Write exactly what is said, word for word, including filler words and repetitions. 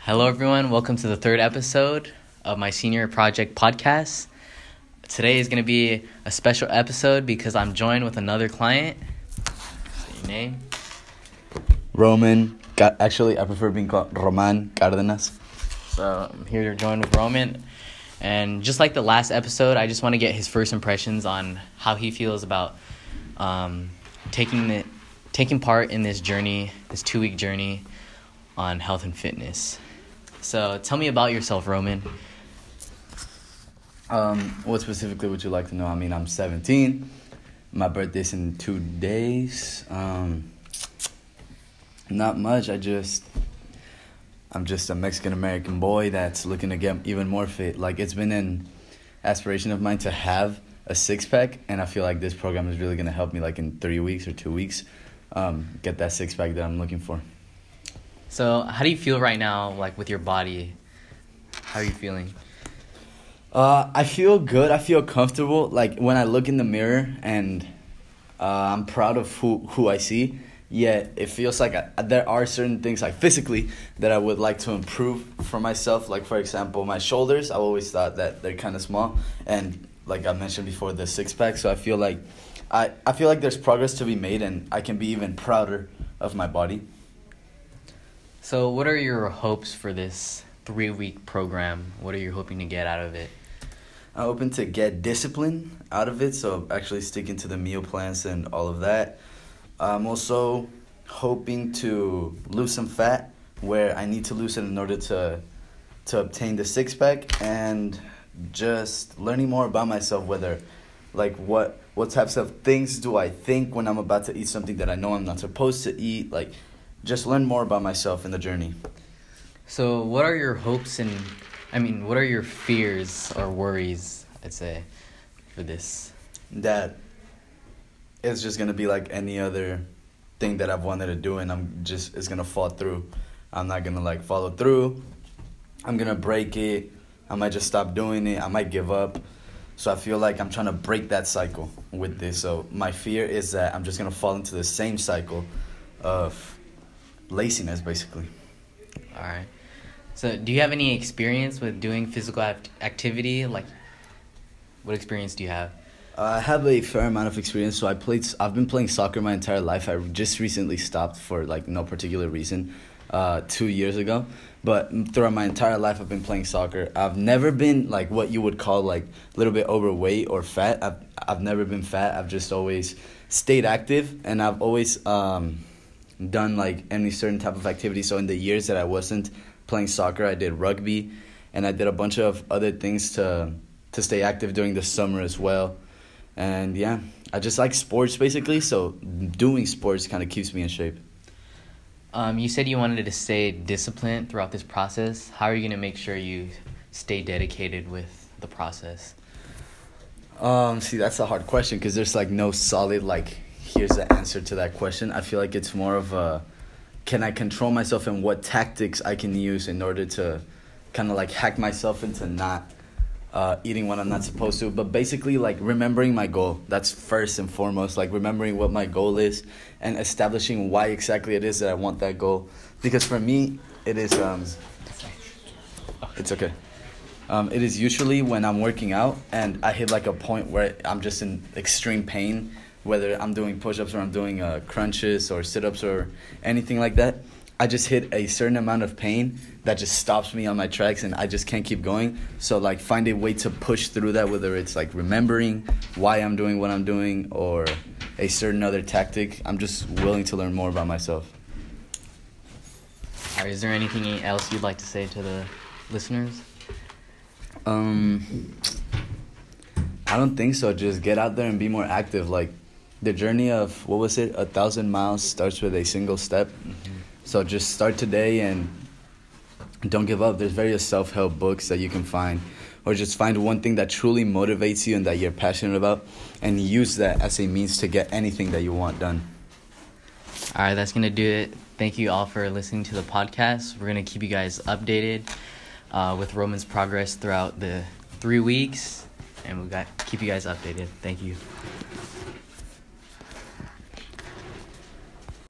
Hello, everyone. Welcome to the third episode of my senior project podcast. Today is going to be a special episode because I'm joined with another client. Say your name. Roman. Actually, I prefer being called Roman Cardenas. So I'm here to join with Roman. And just like the last episode, I just want to get his first impressions on how he feels about um, taking the, taking part in this journey, this two-week journey on health and fitness. So tell me about yourself, Roman. Um, what specifically would you like to know? I mean, I'm seventeen. My birthday's in two days. Um, not much. I just, I'm just a Mexican-American boy that's looking to get even more fit. Like, it's been an aspiration of mine to have a six-pack, and I feel like this program is really going to help me, like, in three weeks or two weeks, um, get that six-pack that I'm looking for. So how do you feel right now, like, with your body? How are you feeling? Uh, I feel good. I feel comfortable. Like, when I look in the mirror and uh, I'm proud of who, who I see, yet it feels like I, there are certain things, like, physically, that I would like to improve for myself. Like, for example, my shoulders, I always thought that they're kind of small. And like I mentioned before, the six-pack. So I feel like I, I feel like there's progress to be made, and I can be even prouder of my body. So what are your hopes for this three-week program? What are you hoping to get out of it? I'm hoping to get discipline out of it, so actually sticking to the meal plans and all of that. I'm also hoping to lose some fat where I need to lose it in order to to obtain the six-pack, and just learning more about myself, whether, like, what, what types of things do I think when I'm about to eat something that I know I'm not supposed to eat, like, just learn more about myself in the journey. So what are your hopes and, I mean, what are your fears or worries, I'd say, for this? That it's just going to be like any other thing that I've wanted to do, and I'm just, it's going to fall through. I'm not going to, like, follow through. I'm going to break it. I might just stop doing it. I might give up. So I feel like I'm trying to break that cycle with this. So my fear is that I'm just going to fall into the same cycle of laziness, basically. All right. So do you have any experience with doing physical act- activity? Like, what experience do you have? Uh, I have a fair amount of experience. So I played. I've been playing soccer my entire life. I just recently stopped for, like, no particular reason, uh, two years ago. But throughout my entire life, I've been playing soccer. I've never been, like, what you would call, like, a little bit overweight or fat. I've I've never been fat. I've just always stayed active, and I've always um. done, like, any certain type of activity. So in the years that I wasn't playing soccer, I did rugby, and I did a bunch of other things to to stay active during the summer as well. And yeah, I just like sports, basically, so doing sports kind of keeps me in shape. Um, you said you wanted to stay disciplined throughout this process. How are you going to make sure you stay dedicated with the process? Um, see, that's a hard question because there's, like, no solid, like, here's the answer to that question. I feel like it's more of a, can I control myself and what tactics I can use in order to kind of, like, hack myself into not uh, eating when I'm not supposed to. But basically, like, remembering my goal. That's first and foremost, like, remembering what my goal is and establishing why exactly it is that I want that goal. Because for me, it is, um, it's okay. Um, it is usually when I'm working out and I hit, like, a point where I'm just in extreme pain, whether I'm doing push-ups or I'm doing uh, crunches or sit-ups or anything like that. I just hit a certain amount of pain that just stops me on my tracks, and I just can't keep going. So, like, find a way to push through that, whether it's, like, remembering why I'm doing what I'm doing or a certain other tactic. I'm just willing to learn more about myself. All right, is there anything else you'd like to say to the listeners? Um, I don't think so. Just get out there and be more active. Like, the journey of, what was it, a thousand miles starts with a single step. Mm-hmm. So just start today and don't give up. There's various self-help books that you can find, or just find one thing that truly motivates you and that you're passionate about, and use that as a means to get anything that you want done. All right, that's going to do it. Thank you all for listening to the podcast. We're going to keep you guys updated uh, with Roman's progress throughout the three weeks, and we'll got keep you guys updated. Thank you.